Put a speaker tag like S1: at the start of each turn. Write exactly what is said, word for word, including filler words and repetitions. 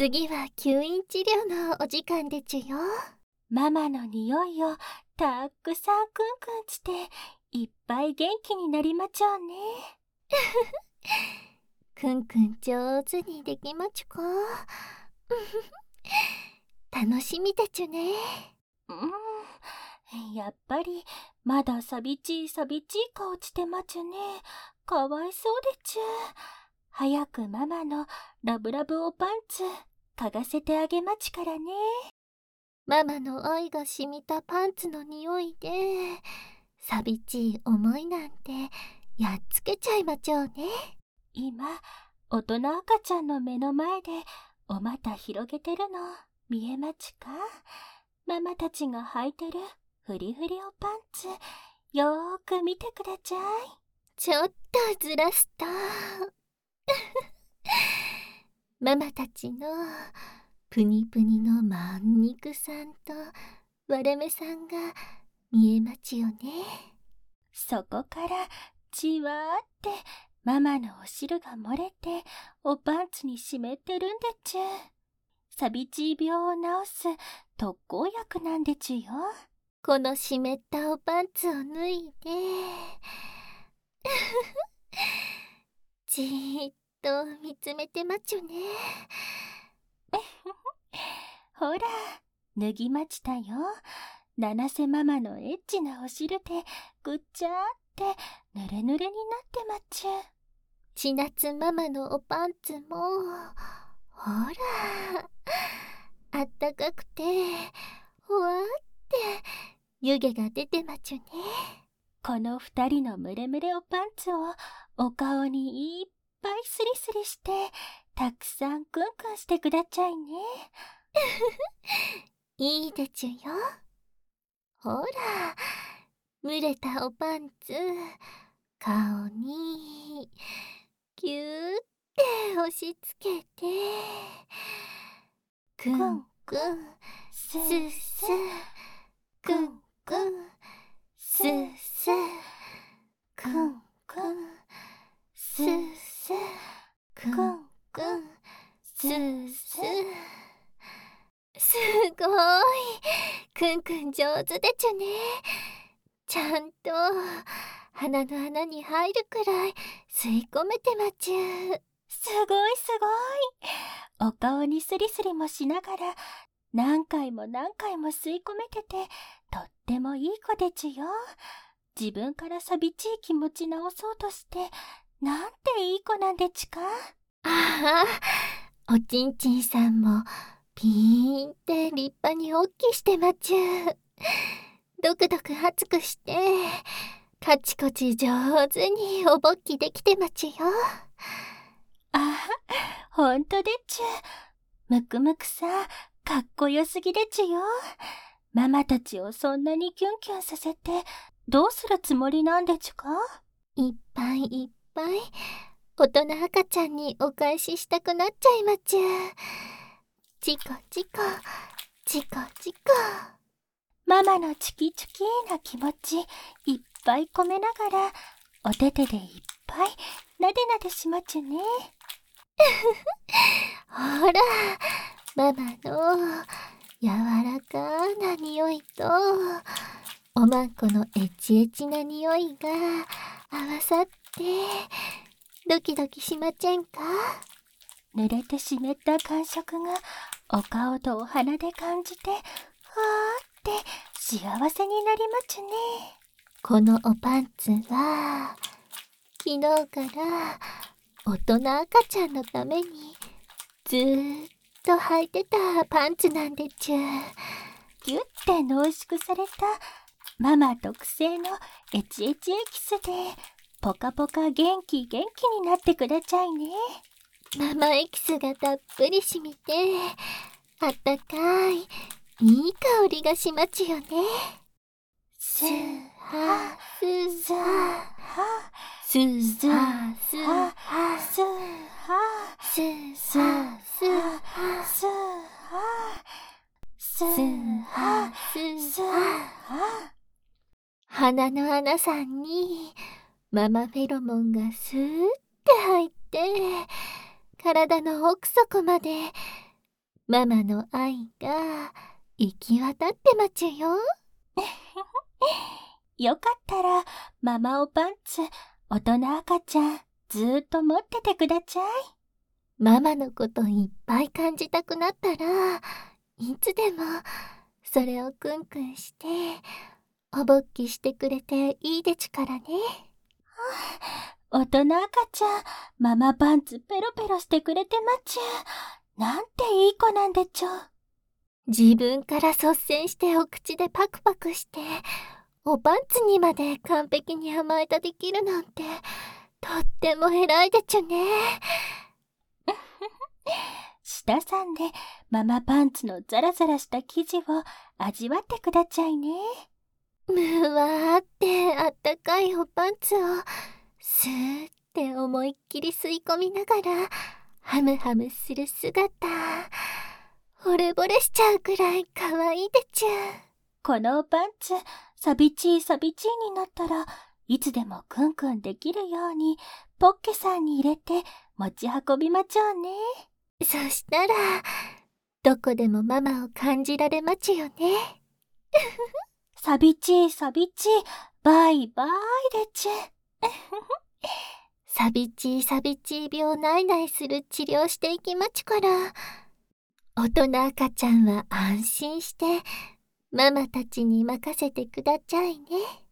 S1: 次は吸引治療のお時間でちゅよ。
S2: ママの匂いをたくさんクンクンして、いっぱい元気になりまちょうね。
S1: くんくん上手にできまちゅか。楽しみでちゅね。
S2: うん、やっぱりまださびちいさびちい顔してまちゅね。かわいそうでちゅ。早くママのラブラブおパンツ嗅がせてあげまちからね。
S1: ママの愛が染みたパンツの匂いで、さびちい思いなんてやっつけちゃいまちょうね。
S2: 今、大人赤ちゃんの目の前でお股広げてるの見えまちか？ママたちが履いてるフリフリおパンツ、よーく見てくだちゃい。
S1: ちょっとずらすとママたちのプニプニのまん肉さんと割れ目さんが見えまちよね。
S2: そこからじわーってママのお汁が漏れておパンツに湿ってるんでちゅ。さびちい病を治す特効薬なんでちゅよ。
S1: この湿ったおパンツを脱いでじーっと見つめてまちゅね。
S2: ほら、脱ぎまちたよ。七瀬ママのエッチなお汁でぐっちゃーってぬれぬれになってまちゅ。
S1: 千夏ママのおパンツもほらあったかくてほわって湯気が出てまちゅね。
S2: この二人のムレムレおパンツをお顔にいっぱいスリスリしてたくさんクンクンしてくだちゃいね。
S1: いいでちゅよ。ほら、蒸れたおパンツ顔にぎゅーって押し付けてくんくんすすくんくんすすくんくんすすくんくんすす。すごい、くんくん上手でちゅね。ちゃんと鼻の穴に入るくらい吸い込めてまちゅ。
S2: すごいすごい。お顔にスリスリもしながら何回も何回も吸い込めててとってもいい子でちゅよ。自分からさびちい気持ち直そうとしてなんていい子なんでちか。
S1: ああ、おちんちんさんもピーンって立派におっきしてまちゅ。ドクドク熱くしてカチコチ上手におぼっきできてまちゅよ。
S2: あ、ほんとでちゅ。むくむくさ、かっこよすぎでちゅよ。ママたちをそんなにキュンキュンさせてどうするつもりなんでちゅか？
S1: いっぱいいっぱい大人赤ちゃんにお返ししたくなっちゃいまちゅ。チコチコチコチコ。
S2: ママのチキチキな気持ちいっぱい込めながらお手手でいっぱいなでなでしまちゅね。
S1: ほら、ママの柔らかな匂いとおまんこのエチエチな匂いが合わさってドキドキしまちぇんか？
S2: 濡れて湿った感触がお顔とお鼻で感じてふわーって幸せになりまちゅね。
S1: このおパンツは昨日から大人赤ちゃんのためにずーっと履いてたパンツなんでちゅ。
S2: ぎゅって濃縮されたママ特製のエチエチエキスでポカポカ元気元気になってくだちゃいね。
S1: ママエキスがたっぷりしみてあったかいいい香りがしまちゅよね。
S2: すは
S1: す
S2: は
S1: す
S2: す
S1: はす
S2: は
S1: は
S2: すは
S1: す
S2: す
S1: はす
S2: はすはすはすは。
S1: 鼻の穴さんにママフェロモンがスーって入って体の奥底までママの愛が行き渡ってまちゅよ。
S2: よかったら、ママおパンツ、大人赤ちゃん、ずーっと持っててくだちゃい。
S1: ママのこといっぱい感じたくなったら、いつでも、それをくんくんして、おぼっきしてくれていいでちゅからね。
S2: 大人赤ちゃん、ママパンツペロペロしてくれてまちゅ。なんていい子なんでちょ。
S1: 自分から率先してお口でパクパクして、おパンツにまで完璧に甘えたできるなんて、とっても偉いでちゅね。
S2: 舌さんでママパンツのザラザラした生地を味わってくだちゃいね。
S1: むわーってあったかいおパンツをスーって思いっきり吸い込みながらハムハムする姿、惚れ惚れしちゃうくらい可愛いでちゅ。
S2: このおパンツ、サビチーサビチーになったらいつでもクンクンできるようにポッケさんに入れて持ち運びまちょうね。
S1: そしたらどこでもママを感じられまちゅよね。
S2: サビチーサビチー、バイバイでちゅ。
S1: サビチーサビチー病ないないする治療していきまちゅから、大人赤ちゃんは安心してママたちに任せてくだちゃいね。